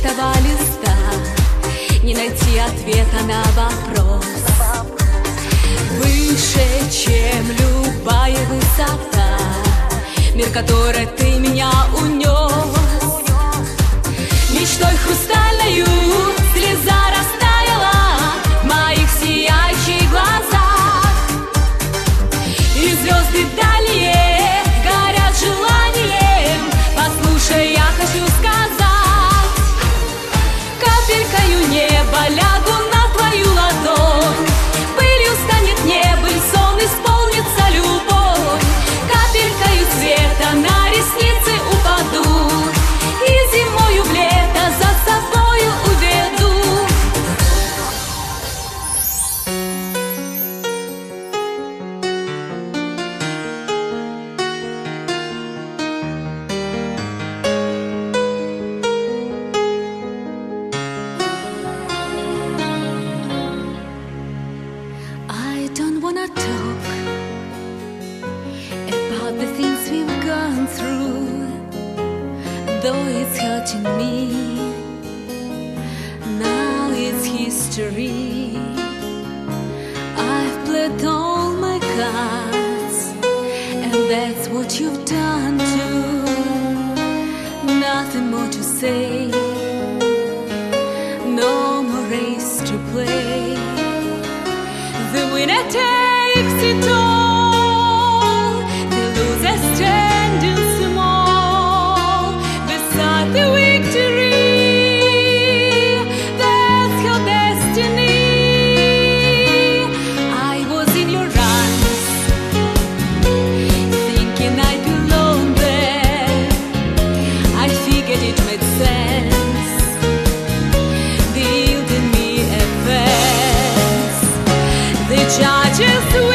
этого листа не найти ответа на вопрос. Выше, чем любая высота, мир, который ты меня унес. Мечтой хрустальною слеза растаяла в моих сияющих глазах, и звезды дальние горят желанием. Послушай, я хочу сказать, капелькою неба лягу на твою ладонь, пылью станет небо, и сон исполнится любовь. Капелькою света на ресницы упаду, и зимою в лето за собою уведу. I don't wanna talk about the things we've gone through, though it's hurting me. Now it's history. I've played all my cards, and that's what you've done too. Nothing more to say, no more race to play. The winner takes it all, the loser standing small beside the victory. That's her destiny. I was in your arms, thinking I belonged there. I figured it made sense, building me a fence. The judges